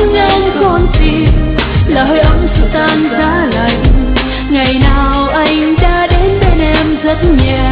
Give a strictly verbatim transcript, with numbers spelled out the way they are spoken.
chứng em khôn xiết là hơi ấm sự tan giá lạnh. Ngày nào anh đã đến bên em rất nhẹ,